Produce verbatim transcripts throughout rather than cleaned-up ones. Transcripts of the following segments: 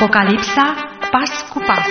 Apocalipsa, pas cu pas.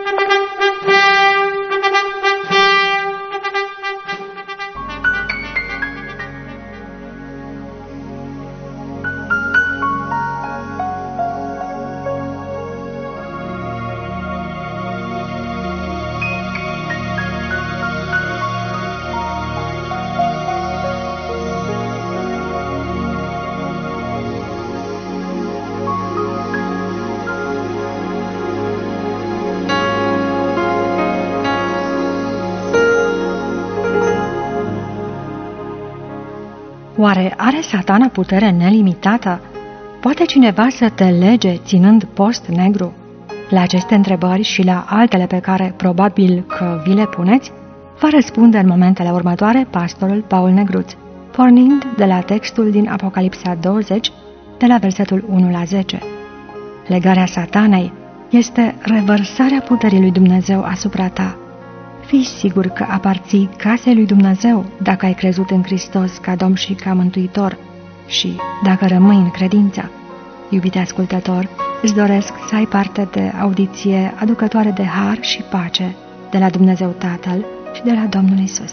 Oare are Satana putere nelimitată? Poate cineva să te lege ținând post negru? La aceste întrebări și la altele pe care probabil că vi le puneți, va răspunde în momentele următoare pastorul Paul Negruț, pornind de la textul din Apocalipsa douăzeci, de la versetul unu la zece. Legarea Satanei este revărsarea puterii lui Dumnezeu asupra ta. Fii sigur că aparții casei lui Dumnezeu dacă ai crezut în Hristos ca Domn și ca Mântuitor și dacă rămâi în credință. Iubite ascultător, îți doresc să ai parte de audiție aducătoare de har și pace de la Dumnezeu Tatăl și de la Domnul Iisus.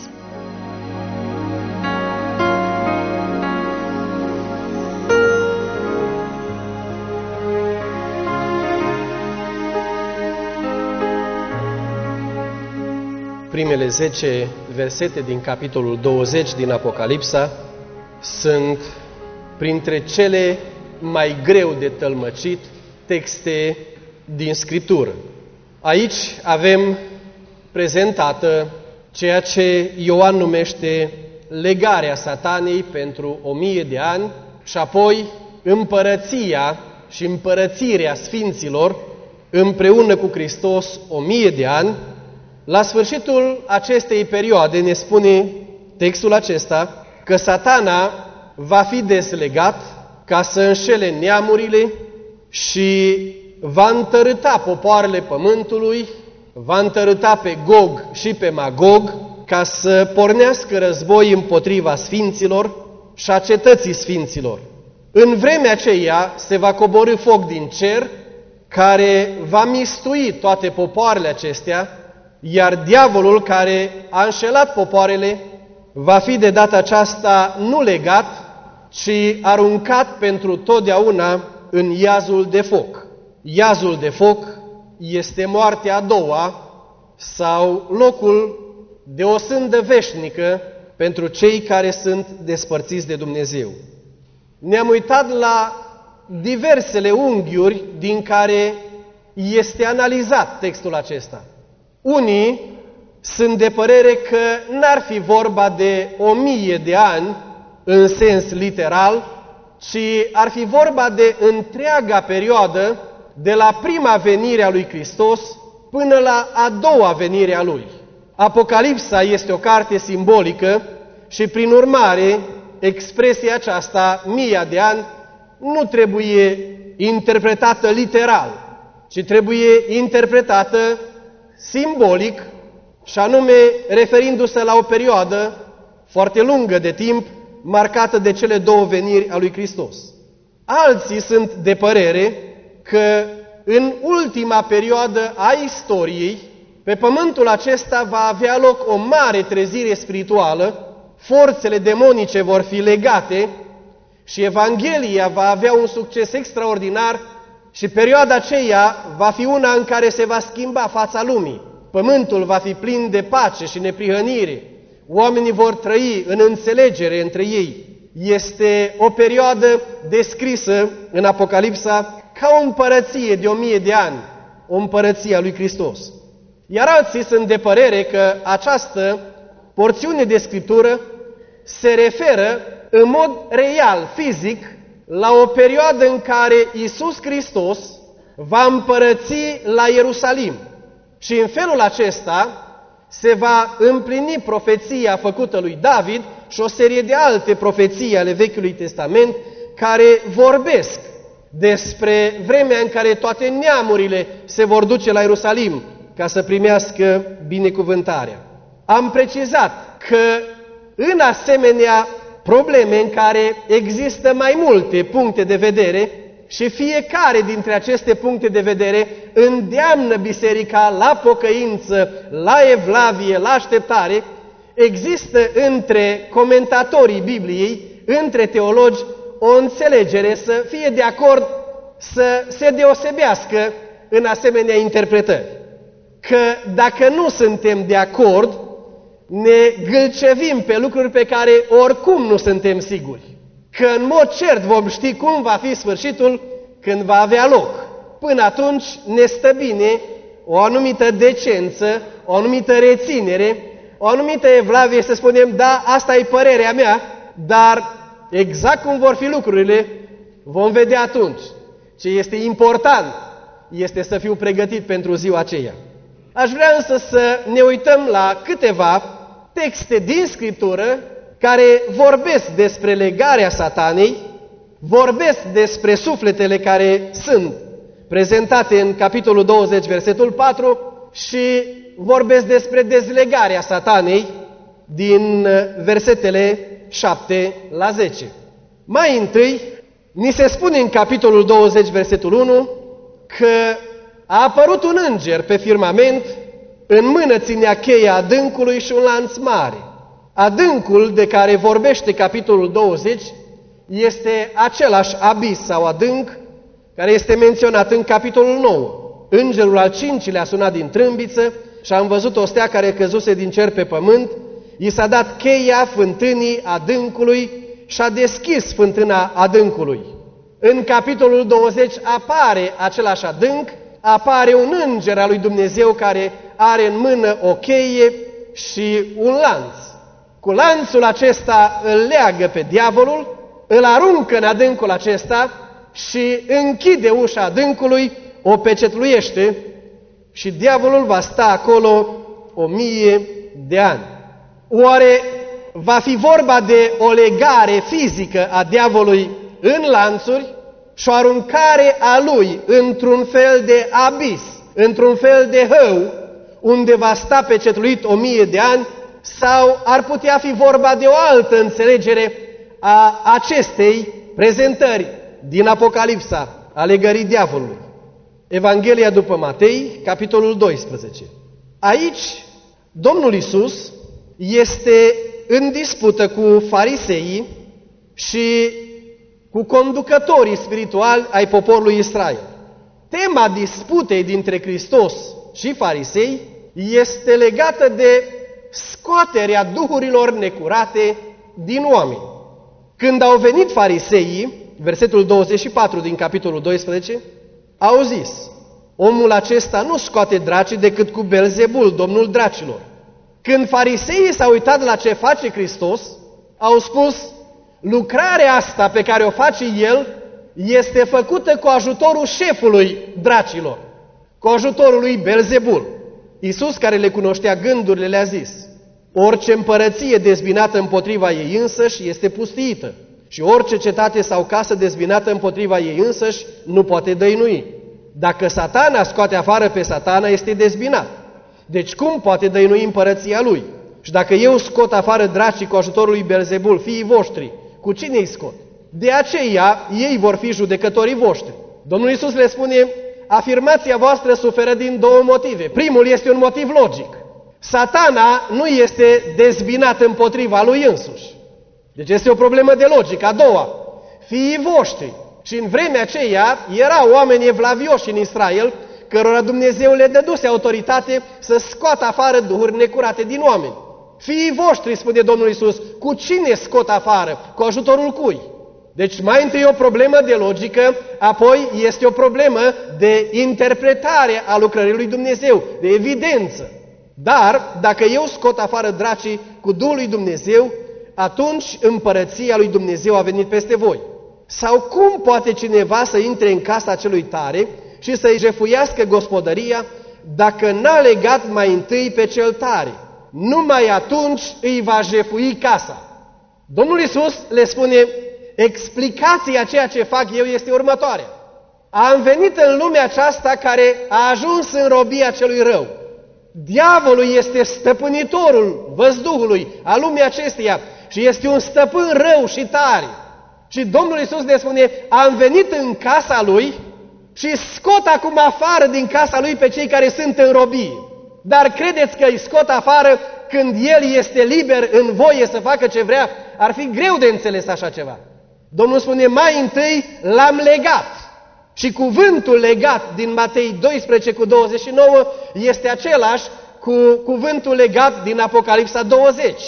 Primele zece versete din capitolul douăzeci din Apocalipsa sunt printre cele mai greu de tălmăcit texte din Scriptură. Aici avem prezentată ceea ce Ioan numește legarea Satanei pentru o mie de ani și apoi împărăția și împărățirea sfinților împreună cu Hristos o mie de ani. La sfârșitul acestei perioade ne spune textul acesta că Satana va fi deslegat ca să înșele neamurile și va întărâta popoarele pământului, va întărâta pe Gog și pe Magog ca să pornească război împotriva sfinților și a cetății sfinților. În vremea aceea se va coborî foc din cer care va mistui toate popoarele acestea, iar diavolul care a înșelat popoarele va fi de data aceasta nu legat, ci aruncat pentru totdeauna în iazul de foc. Iazul de foc este moartea a doua sau locul de o sândă veșnică pentru cei care sunt despărțiți de Dumnezeu. Ne-am uitat la diversele unghiuri din care este analizat textul acesta. Unii sunt de părere că n-ar fi vorba de o mie de ani în sens literal, ci ar fi vorba de întreaga perioadă de la prima venire a lui Hristos până la a doua venire a Lui. Apocalipsa este o carte simbolică și prin urmare expresia aceasta, mia de ani, nu trebuie interpretată literal, ci trebuie interpretată simbolic, și anume referindu-se la o perioadă foarte lungă de timp, marcată de cele două veniri a lui Hristos. Alții sunt de părere că în ultima perioadă a istoriei, pe pământul acesta va avea loc o mare trezire spirituală, forțele demonice vor fi legate și Evanghelia va avea un succes extraordinar și perioada aceea va fi una în care se va schimba fața lumii. Pământul va fi plin de pace și neprihănire. Oamenii vor trăi în înțelegere între ei. Este o perioadă descrisă în Apocalipsa ca o împărăție de o mie de ani, o împărăție a lui Hristos. Iar alții sunt de părere că această porțiune de Scriptură se referă în mod real, fizic, la o perioadă în care Iisus Hristos va împărăți la Ierusalim. Și în felul acesta se va împlini profeția făcută lui David și o serie de alte profeții ale Vechiului Testament care vorbesc despre vremea în care toate neamurile se vor duce la Ierusalim ca să primească binecuvântarea. Am precizat că în asemenea probleme în care există mai multe puncte de vedere, și fiecare dintre aceste puncte de vedere îndeamnă biserica la pocăință, la evlavie, la așteptare. Există între comentatorii Bibliei, între teologi, o înțelegere să fie de acord să se deosebească în asemenea interpretări. Că dacă nu suntem de acord, ne gâlcevim pe lucruri pe care oricum nu suntem siguri. Că în mod cert vom ști cum va fi sfârșitul când va avea loc. Până atunci ne stă bine o anumită decență, o anumită reținere, o anumită evlavie să spunem, da, asta e părerea mea, dar exact cum vor fi lucrurile, vom vedea atunci. Ce este important este să fiu pregătit pentru ziua aceea. Aș vrea însă să ne uităm la câteva texte din Scriptură care vorbesc despre legarea Satanei, vorbesc despre sufletele care sunt prezentate în capitolul douăzeci, versetul patru și vorbesc despre dezlegarea Satanei din versetele șapte la zece. Mai întâi, ni se spune în capitolul douăzeci, versetul unu, că a apărut un înger pe firmament, în mână ținea cheia adâncului și un lanț mare. Adâncul de care vorbește capitolul douăzeci este același abis sau adânc care este menționat în capitolul nouă. Îngerul al cincilea a sunat din trâmbiță și am văzut o stea care căzuse din cer pe pământ, i s-a dat cheia fântânii adâncului și a deschis fântâna adâncului. În capitolul douăzeci apare același adânc, apare un înger al lui Dumnezeu care are în mână o cheie și un lanț. Cu lanțul acesta îl leagă pe diavolul, îl aruncă în adâncul acesta și închide ușa adâncului, o pecetluiește și diavolul va sta acolo o mie de ani. Oare va fi vorba de o legare fizică a diavolului în lanțuri și o aruncare a lui într-un fel de abis, într-un fel de hău, unde va sta pecetluit o mie de ani, sau ar putea fi vorba de o altă înțelegere a acestei prezentări din Apocalipsa, a legării diavolului? Evanghelia după Matei, capitolul doisprezece. Aici, Domnul Iisus este în dispută cu fariseii și cu conducătorii spirituali ai poporului Israel. Tema disputei dintre Hristos și farisei este legată de scoaterea duhurilor necurate din oameni. Când au venit fariseii, versetul douăzeci și patru din capitolul doisprezece, au zis: omul acesta nu scoate dracii decât cu Belzebul, domnul dracilor. Când fariseii s-au uitat la ce face Hristos, au spus: lucrarea asta pe care o face El este făcută cu ajutorul șefului dracilor, cu ajutorul lui Belzebul. Iisus, care le cunoștea gândurile, le-a zis: orice împărăție dezbinată împotriva ei însăși este pustiită și orice cetate sau casă dezbinată împotriva ei însăși nu poate dăinui. Dacă Satana scoate afară pe Satana, este dezbinat. Deci cum poate dăinui împărăția lui? Și dacă eu scot afară dracii cu ajutorul lui Belzebul, fiii voștri, cu cine îi scot? De aceea ei vor fi judecătorii voștri. Domnul Iisus le spune: afirmația voastră suferă din două motive. Primul este un motiv logic. Satana nu este dezbinat împotriva lui însuși. Deci este o problemă de logică. A doua, fiii voștri. Și în vremea aceea erau oameni evlavioși în Israel, cărora Dumnezeu le dăduse autoritate să scoată afară duhuri necurate din oameni. Fiii voștri, spune Domnul Iisus, cu cine scot afară? Cu ajutorul cui? Deci mai întâi o problemă de logică, apoi este o problemă de interpretare a lucrării lui Dumnezeu, de evidență. Dar dacă eu scot afară dracii cu Duhul lui Dumnezeu, atunci împărăția lui Dumnezeu a venit peste voi. Sau cum poate cineva să intre în casa celui tare și să-i jefuiască gospodăria dacă n-a legat mai întâi pe cel tare? Numai atunci îi va jefui casa. Domnul Iisus le spune: explicația ceea ce fac eu este următoarea. Am venit în lumea aceasta care a ajuns în robia celui rău. Diavolul este stăpânitorul văzduhului, a lumii acesteia, și este un stăpân rău și tare. Și Domnul Iisus ne spune, am venit în casa Lui și scot acum afară din casa Lui pe cei care sunt în robie. Dar credeți că îi scot afară când El este liber în voie să facă ce vrea? Ar fi greu de înțeles așa ceva. Domnul spune, mai întâi l-am legat. Și cuvântul legat din Matei doisprezece cu douăzeci și nouă este același cu cuvântul legat din Apocalipsa douăzeci.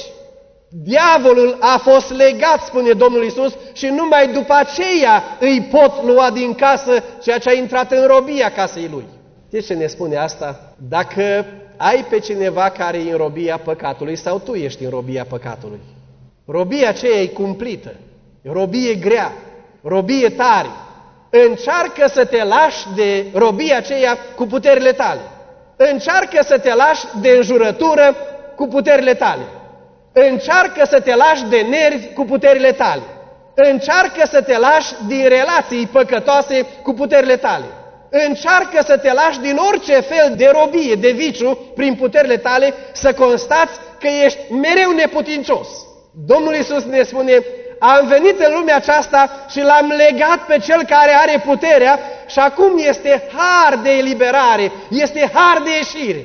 Diavolul a fost legat, spune Domnul Iisus, și numai după aceea îi pot lua din casă ceea ce a intrat în robia casei lui. Știți ce ne spune asta? Dacă ai pe cineva care e în robia păcatului sau tu ești în robia păcatului, robia aceea e cumplită, robie grea, robie tare. Încearcă să te lași de robia aceea cu puterile tale. Încearcă să te lași de înjurătură cu puterile tale. Încearcă să te lași de nervi cu puterile tale. Încearcă să te lași din relații păcătoase cu puterile tale. Încearcă să te lași din orice fel de robie, de viciu, prin puterile tale, să constați că ești mereu neputincios. Domnul Iisus ne spune, am venit în lumea aceasta și l-am legat pe cel care are puterea și acum este har de eliberare, este har de ieșire.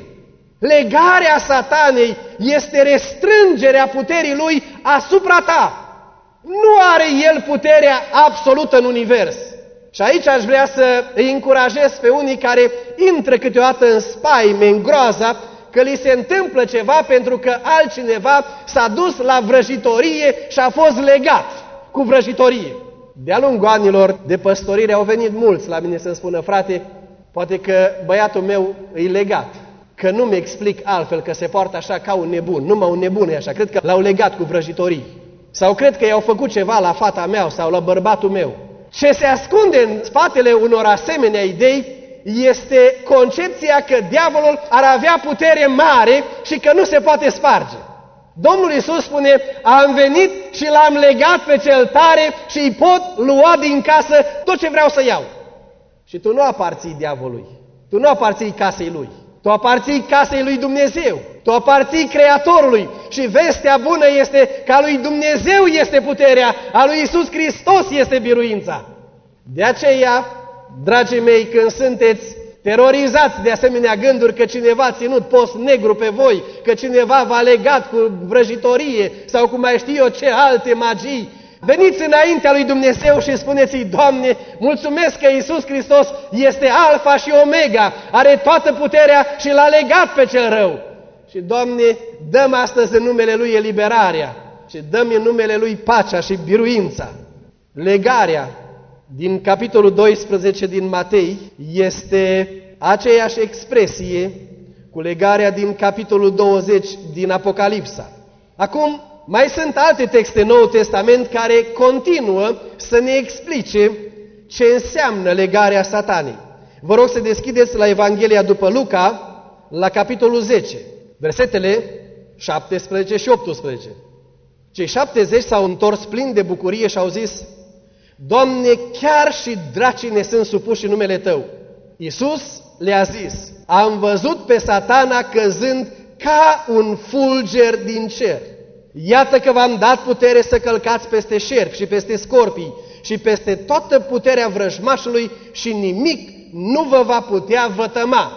Legarea Satanei este restrângerea puterii lui asupra ta. Nu are el puterea absolută în univers. Și aici aș vrea să îi încurajez pe unii care intră câteodată în spaime, în groaza, că li se întâmplă ceva pentru că altcineva s-a dus la vrăjitorie și a fost legat cu vrăjitorie. De-a lungul anilor de păstorire au venit mulți la mine să-mi spună, frate, poate că băiatul meu e legat, că nu-mi explic altfel, că se poartă așa ca un nebun, numai un nebun e așa, cred că l-au legat cu vrăjitorii. Sau cred că i-au făcut ceva la fata mea sau la bărbatul meu. Ce se ascunde în spatele unor asemenea idei este concepția că diavolul ar avea putere mare și că nu se poate sparge. Domnul Iisus spune, am venit și l-am legat pe cel tare și îi pot lua din casă tot ce vreau să iau. Și tu nu aparții diavolului, tu nu aparții casei lui, tu aparții casei lui Dumnezeu, tu aparții Creatorului. Și vestea bună este că a lui Dumnezeu este puterea, a lui Iisus Hristos este biruința. De aceea, dragii mei, când sunteți terorizați de asemenea gânduri că cineva a ținut post negru pe voi, că cineva v-a legat cu vrăjitorie sau cu mai știu eu ce alte magii, veniți înaintea lui Dumnezeu și spuneți-i, Doamne, mulțumesc că Iisus Hristos este Alfa și Omega, are toată puterea și l-a legat pe cel rău. Și, Doamne, dăm astăzi în numele Lui eliberarea și dăm în numele Lui pacea și biruința. Legarea din capitolul doisprezece din Matei este aceeași expresie cu legarea din capitolul douăzeci din Apocalipsa. Acum, mai sunt alte texte în Noul Testament care continuă să ne explice ce înseamnă legarea Satanei. Vă rog să deschideți la Evanghelia după Luca, la capitolul zece, versetele șaptesprezece și optsprezece. Cei șaptezeci s-au întors plini de bucurie și au zis, Doamne, chiar și dracii ne sunt supuși în numele Tău. Iisus le-a zis, am văzut pe Satana căzând ca un fulger din cer. Iată că v-am dat putere să călcați peste șerpi și peste scorpii și peste toată puterea vrăjmașului și nimic nu vă va putea vătăma.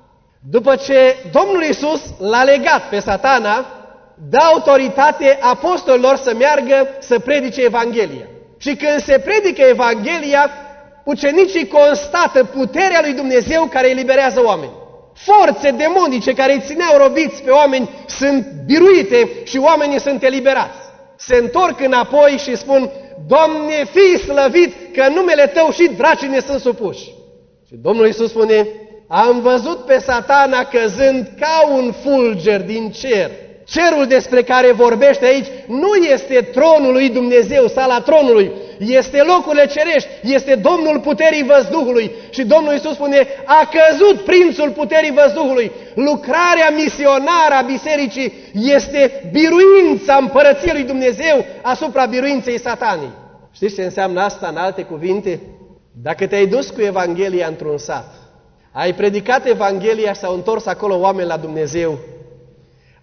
După ce Domnul Iisus l-a legat pe Satana, dă autoritate apostolilor să meargă să predice Evanghelia. Și când se predică Evanghelia, ucenicii constată puterea lui Dumnezeu care eliberează oameni. Forțe demonice care îi țineau robiți pe oameni sunt biruite și oamenii sunt eliberați. Se întorc înapoi și spun, Doamne, fii slăvit că în numele Tău și dracii ne sunt supuși. Și Domnul Iisus spune, am văzut pe Satana căzând ca un fulger din cer. Cerul despre care vorbește aici nu este tronul lui Dumnezeu, sala tronului, este locurile cerești, este Domnul puterii văzduhului. Și Domnul Iisus spune, a căzut prințul puterii văzduhului. Lucrarea misionară a bisericii este biruința împărăției lui Dumnezeu asupra biruinței Satanei. Știți ce înseamnă asta în alte cuvinte? Dacă te-ai dus cu Evanghelia într-un sat, ai predicat Evanghelia și s-au întors acolo oameni la Dumnezeu,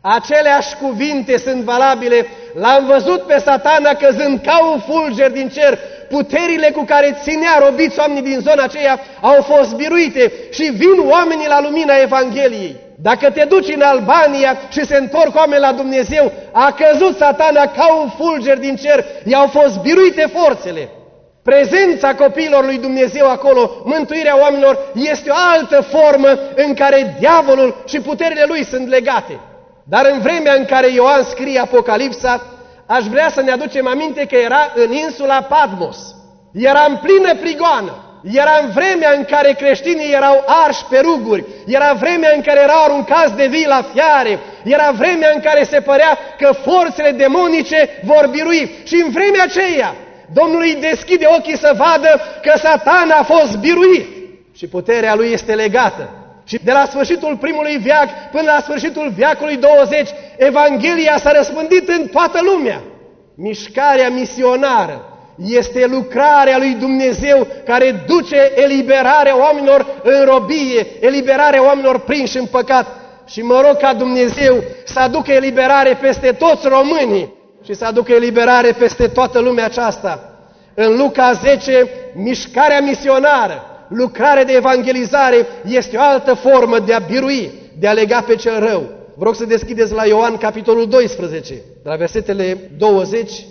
Aceleași cuvinte sunt valabile. L-am văzut pe Satana căzând ca un fulger din cer. Puterile cu care ținea robiți oamenii din zona aceea au fost biruite și vin oamenii la lumina Evangheliei. Dacă te duci în Albania și se întorc oameni la Dumnezeu, a căzut Satana ca un fulger din cer, i-au fost biruite forțele. Prezența copiilor lui Dumnezeu acolo, mântuirea oamenilor, este o altă formă în care diavolul și puterile lui sunt legate. Dar în vremea în care Ioan scrie Apocalipsa, aș vrea să ne aducem aminte că era în insula Patmos. Era în plină prigoană. Era în vremea în care creștinii erau arși pe ruguri. Era vremea în care erau aruncați de vii la fiare. Era vremea în care se părea că forțele demonice vor birui. Și în vremea aceea, Domnul îi deschide ochii să vadă că Satana a fost biruit. Și puterea lui este legată. Și de la sfârșitul primului veac până la sfârșitul veacului douăzeci, Evanghelia s-a răspândit în toată lumea. Mișcarea misionară este lucrarea lui Dumnezeu care duce eliberarea oamenilor în robie, eliberarea oamenilor prinși în păcat. Și mă rog ca Dumnezeu să aducă eliberare peste toți românii și să aducă eliberare peste toată lumea aceasta. În Luca zece, mișcarea misionară, lucrarea de evangelizare este o altă formă de a birui, de a lega pe cel rău. Vă rog să deschideți la Ioan, capitolul doisprezece, de la versetele douăzeci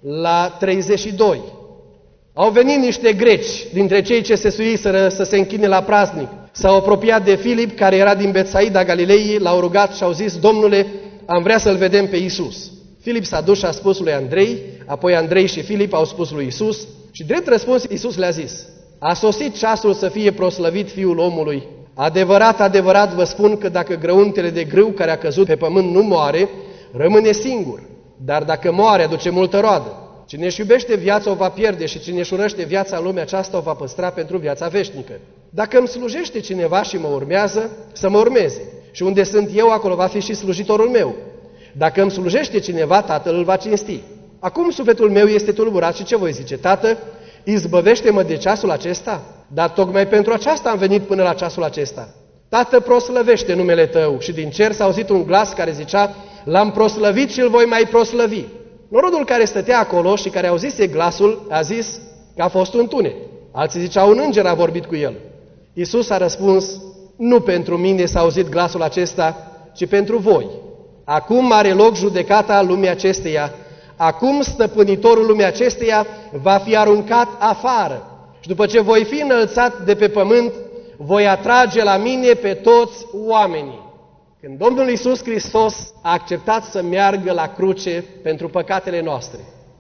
la treizeci și doi. Au venit niște greci dintre cei ce se suiseră să se închine la praznic. S-au apropiat de Filip, care era din Betsaida Galilei, l-au rugat și au zis: Domnule, am vrea să-L vedem pe Iisus. Filip s-a dus și a spus lui Andrei, apoi Andrei și Filip au spus lui Iisus și drept răspuns Iisus le-a zis: a sosit ceasul să fie proslăvit Fiul omului. Adevărat, adevărat vă spun că dacă grăuntele de grâu care a căzut pe pământ nu moare, rămâne singur. Dar dacă moare, aduce multă roadă. Cine își iubește viața o va pierde și cine își urăște viața în lumea aceasta o va păstra pentru viața veșnică. Dacă îmi slujește cineva și mă urmează, să mă urmeze. Și unde sunt eu, acolo va fi și slujitorul meu. Dacă îmi slujește cineva, Tatăl îl va cinsti. Acum sufletul meu este tulburat și ce voi zice? Tată, izbăvește-mă de ceasul acesta? Dar tocmai pentru aceasta am venit până la ceasul acesta. Tată, proslăvește numele Tău. Și din cer s-a auzit un glas care zicea: L-am proslăvit și îl voi mai proslăvi. Norodul care stătea acolo și care auzise glasul a zis că a fost un tunec. Alții ziceau: un înger a vorbit cu el. Iisus a răspuns: nu pentru mine s-a auzit glasul acesta, ci pentru voi. Acum are loc judecata lumii acesteia. Acum stăpânitorul lumii acesteia va fi aruncat afară. Și după ce voi fi înălțat de pe pământ, voi atrage la mine pe toți oamenii. Când Domnul Iisus Hristos a acceptat să meargă la cruce pentru păcatele noastre,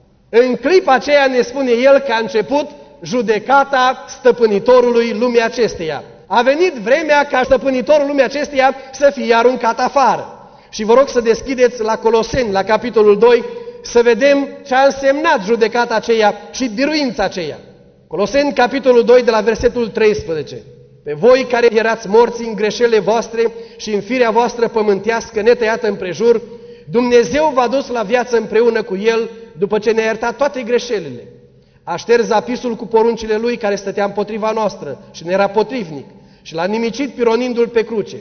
în clipa aceea ne spune El că a început judecata stăpânitorului lumii acesteia. A venit vremea ca stăpânitorul lumii acesteia să fie aruncat afară. Și vă rog să deschideți la Coloseni, la capitolul doi, să vedem ce a însemnat judecata aceea și biruința aceea. Coloseni, capitolul doi, de la versetul treisprezece. Pe voi care erați morți în greșelile voastre și în firea voastră pământească netăiată împrejur, Dumnezeu v-a dus la viață împreună cu El după ce ne-a iertat toate greșelile. A șters zapisul cu poruncile Lui care stătea împotriva noastră și ne era potrivnic și l-a nimicit pironindu-L pe cruce.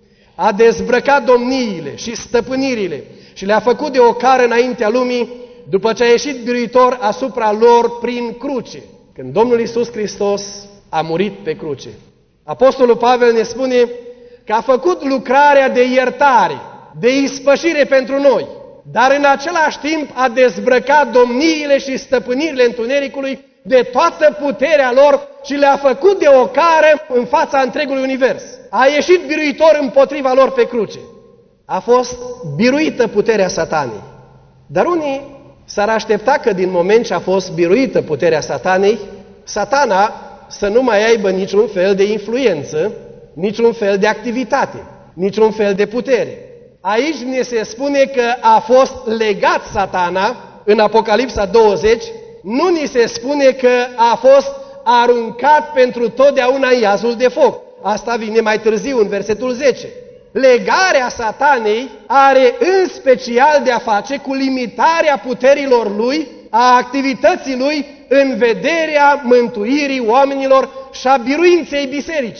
A dezbrăcat domniile și stăpânirile și le-a făcut de ocară înaintea lumii după ce a ieșit biruitor asupra lor prin cruce, când Domnul Iisus Hristos a murit pe cruce. Apostolul Pavel ne spune că a făcut lucrarea de iertare, de ispășire pentru noi, dar în același timp a dezbrăcat domniile și stăpânirile întunericului de toată puterea lor și le-a făcut de ocară în fața întregului univers. A ieșit biruitor împotriva lor pe cruce. A fost biruită puterea Satanei. Dar unii s-ar aștepta că din moment ce a fost biruită puterea Satanei, Satana să nu mai aibă niciun fel de influență, niciun fel de activitate, niciun fel de putere. Aici ne se spune că a fost legat Satana în Apocalipsa douăzeci, nu ni se spune că a fost aruncat pentru totdeauna în iazul de foc. Asta vine mai târziu, în versetul zece. Legarea Satanei are în special de a face cu limitarea puterilor lui, a activității lui în vederea mântuirii oamenilor și a biruinței bisericii.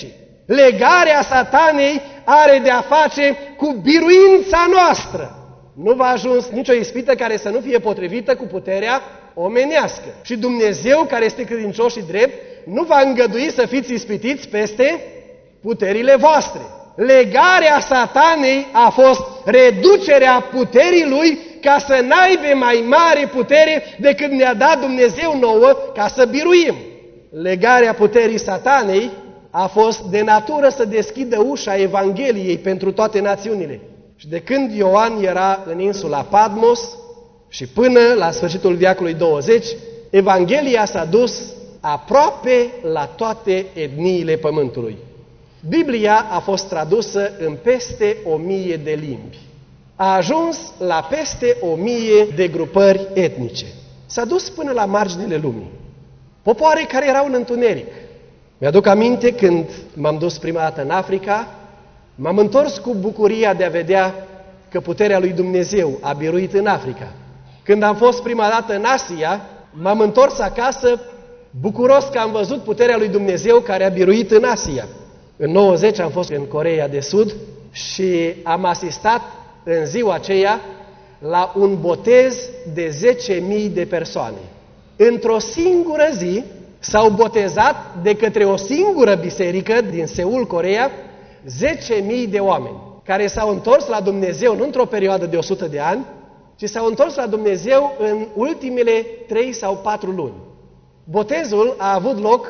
Legarea Satanei are de a face cu biruința noastră. Nu v-a ajuns nicio ispită care să nu fie potrivită cu puterea omenească. Și Dumnezeu, care este credincios și drept, nu va îngădui să fiți ispitiți peste puterile voastre. Legarea Satanei a fost reducerea puterii lui ca să n-aibă mai mare putere decât ne-a dat Dumnezeu nouă ca să biruim. Legarea puterii Satanei a fost de natură să deschidă ușa Evangheliei pentru toate națiunile. Și de când Ioan era în insula Patmos și până la sfârșitul veacului douăzeci, Evanghelia s-a dus aproape la toate etniile pământului. Biblia a fost tradusă în peste o mie de limbi. A ajuns la peste o mie de grupări etnice. S-a dus până la marginile lumii. Popoare care erau în întuneric. Mi-aduc aminte când m-am dus prima dată în Africa, m-am întors cu bucuria de a vedea că puterea lui Dumnezeu a biruit în Africa. Când am fost prima dată în Asia, m-am întors acasă bucuros că am văzut puterea lui Dumnezeu care a biruit în Asia. În nouăzeci am fost în Coreea de Sud și am asistat în ziua aceea la un botez de zece mii de persoane. Într-o singură zi s-au botezat de către o singură biserică din Seul, Coreea, zece mii de oameni care s-au întors la Dumnezeu nu într-o perioadă de o sută de ani, ci s-au întors la Dumnezeu în ultimele trei sau patru luni. Botezul a avut loc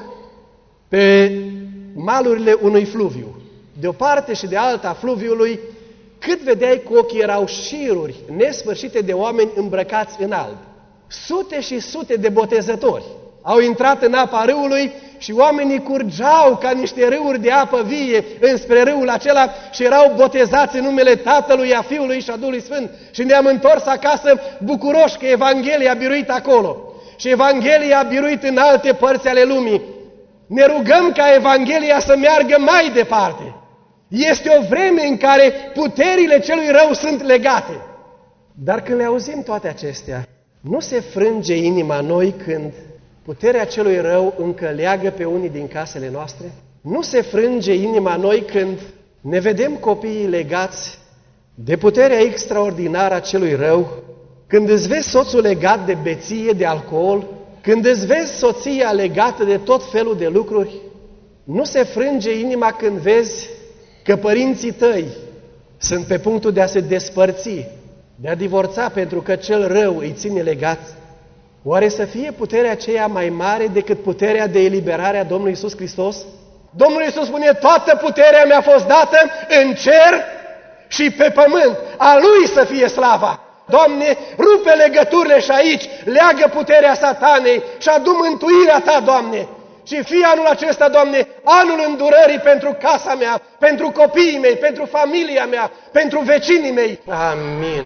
pe malurile unui fluviu. De o parte și de alta fluviului, cât vedeai cu ochii, erau șiruri nesfârșite de oameni îmbrăcați în alb. Sute și sute de botezători au intrat în apa râului și oamenii curgeau ca niște râuri de apă vie înspre râul acela și erau botezați în numele Tatălui, a Fiului și a Duhului Sfânt. Și ne-am întors acasă bucuroși că Evanghelia a biruit acolo. Și Evanghelia a biruit în alte părți ale lumii. Ne rugăm ca Evanghelia să meargă mai departe. Este o vreme în care puterile celui rău sunt legate. Dar când le auzim toate acestea, nu se frânge inima noi când puterea celui rău încă leagă pe unii din casele noastre? Nu se frânge inima noi când ne vedem copiii legați de puterea extraordinară a celui rău? Când îți vezi soțul legat de beție, de alcool? Când îți vezi soția legată de tot felul de lucruri? Nu se frânge inima când vezi că părinții tăi sunt pe punctul de a se despărți, de a divorța pentru că cel rău îi ține legați? Oare să fie puterea aceea mai mare decât puterea de eliberare a Domnului Iisus Hristos? Domnul Iisus spune, toată puterea mi-a fost dată în cer și pe pământ. A Lui să fie slava. Doamne, rupe legăturile și aici, leagă puterea Satanei și adu mântuirea Ta, Doamne. Și fie anul acesta, Doamne, anul îndurării pentru casa mea, pentru copiii mei, pentru familia mea, pentru vecinii mei. Amin.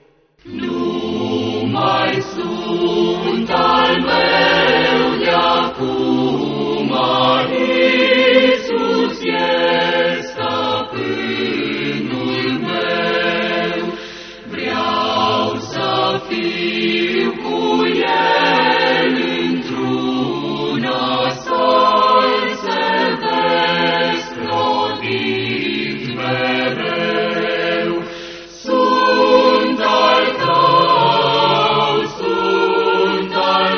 Nu mai sunt al meu de acum, Iisus e stăpânul meu. Vreau să fiu cu El într-una, să-L servesc rodit mereu. Sunt al Tău, sunt al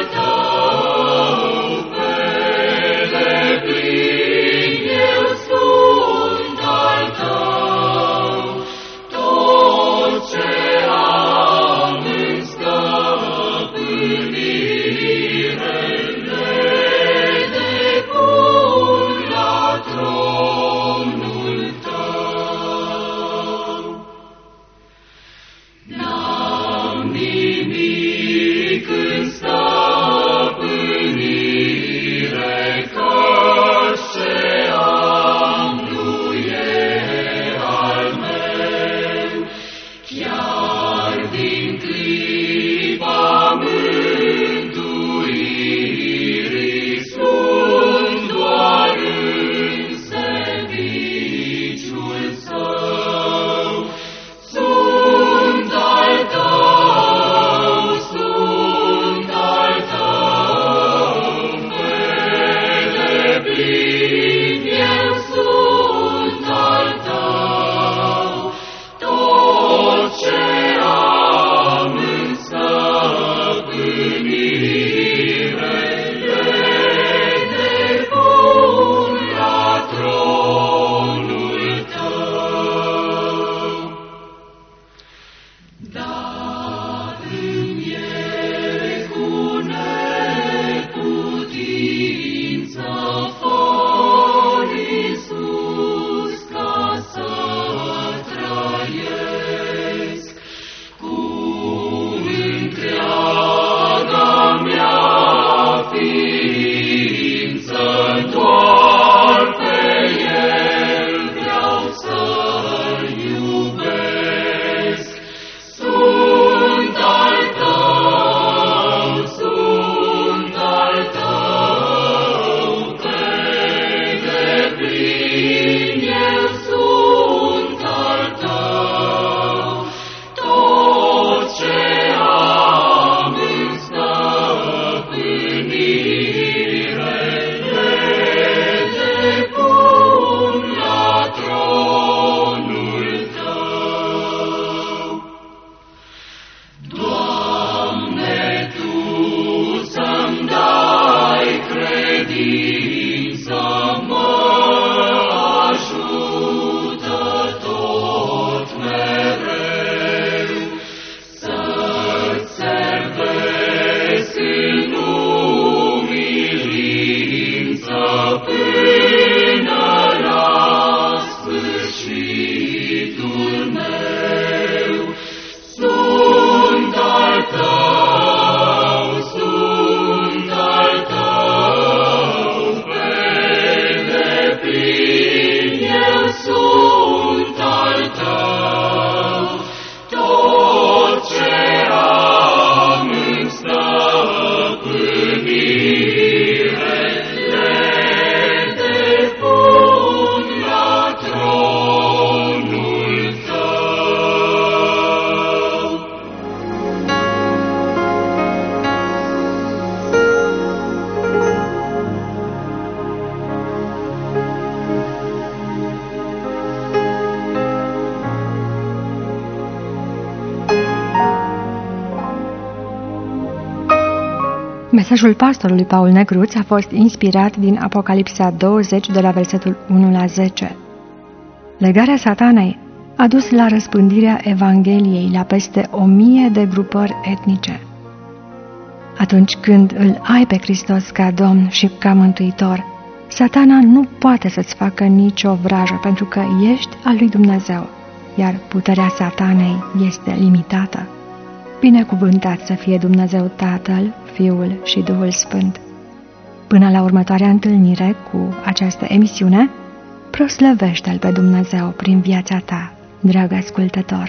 Mesajul pastorului Paul Negruț a fost inspirat din Apocalipsa douăzeci de la versetul unu la zece. Legarea Satanei a dus la răspândirea Evangheliei la peste o mie de grupări etnice. Atunci când îl ai pe Hristos ca Domn și ca Mântuitor, Satana nu poate să-ți facă nicio vrajă pentru că ești al lui Dumnezeu, iar puterea Satanei este limitată. Binecuvântat să fie Dumnezeu Tatăl, Fiul și Duhul Sfânt. Până la următoarea întâlnire cu această emisiune, proslăvește-L pe Dumnezeu prin viața ta, drag ascultător.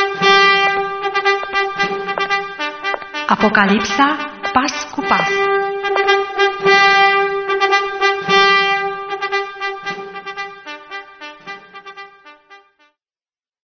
Apocalipsa, pas cu pas.